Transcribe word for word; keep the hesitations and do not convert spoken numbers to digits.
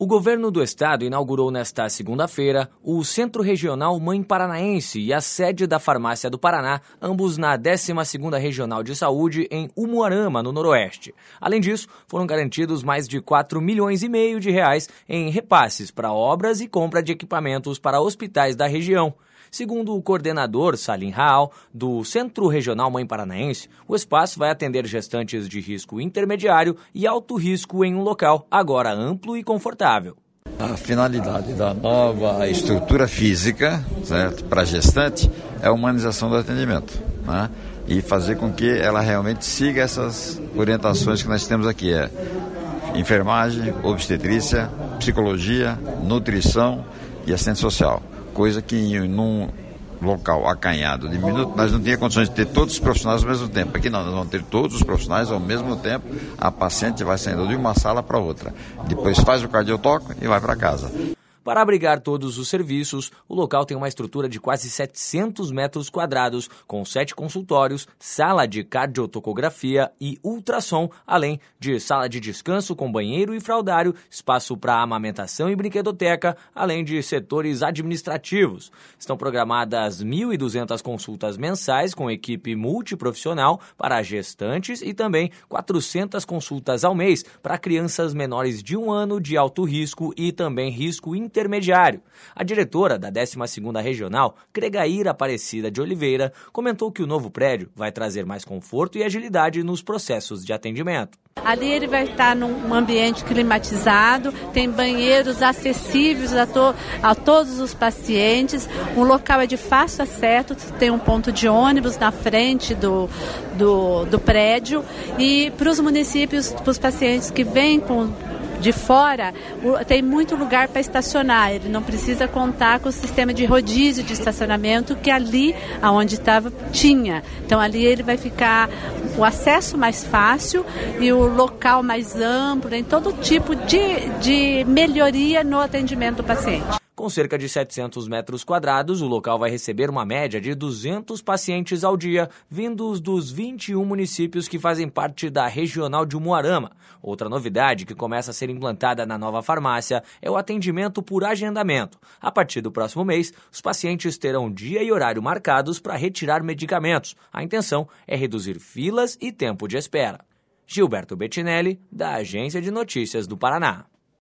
O governo do estado inaugurou nesta segunda-feira o Centro Regional Mãe Paranaense e a sede da Farmácia do Paraná, ambos na décima segunda Regional de Saúde em Umuarama, no Noroeste. Além disso, foram garantidos mais de quatro milhões e meio de reais em repasses para obras e compra de equipamentos para hospitais da região. Segundo o coordenador Salim Raal, do Centro Regional Mãe Paranaense, o espaço vai atender gestantes de risco intermediário e alto risco em um local agora amplo e confortável. A finalidade da nova estrutura física, certo, para a gestante é a humanização do atendimento, né? E fazer com que ela realmente siga essas orientações que nós temos aqui, é enfermagem, obstetrícia, psicologia, nutrição e assistente social. Coisa que num local acanhado, diminuto, nós não tínhamos condições de ter todos os profissionais ao mesmo tempo. Aqui não, nós vamos ter todos os profissionais ao mesmo tempo. A paciente vai saindo de uma sala para outra. Depois faz o cardiotoque e vai para casa. Para abrigar todos os serviços, o local tem uma estrutura de quase setecentos metros quadrados, com sete consultórios, sala de cardiotocografia e ultrassom, além de sala de descanso com banheiro e fraldário, espaço para amamentação e brinquedoteca, além de setores administrativos. Estão programadas mil e duzentas consultas mensais com equipe multiprofissional para gestantes e também quatrocentas consultas ao mês para crianças menores de um ano de alto risco e também risco intermediário. intermediário. A diretora da décima segunda Regional, Cregaíra Aparecida de Oliveira, comentou que o novo prédio vai trazer mais conforto e agilidade nos processos de atendimento. Ali ele vai estar num ambiente climatizado, tem banheiros acessíveis a, to- a todos os pacientes, o local é de fácil acesso, tem um ponto de ônibus na frente do, do, do prédio e para os municípios, para os pacientes que vêm com de fora, tem muito lugar para estacionar, ele não precisa contar com o sistema de rodízio de estacionamento que ali, onde estava, tinha. Então ali ele vai ficar o acesso mais fácil e o local mais amplo, em todo tipo de, de melhoria no atendimento do paciente. Com cerca de setecentos metros quadrados, o local vai receber uma média de duzentos pacientes ao dia, vindos dos vinte e um municípios que fazem parte da Regional de Umuarama. Outra novidade que começa a ser implantada na nova farmácia é o atendimento por agendamento. A partir do próximo mês, os pacientes terão dia e horário marcados para retirar medicamentos. A intenção é reduzir filas e tempo de espera. Gilberto Bettinelli, da Agência de Notícias do Paraná.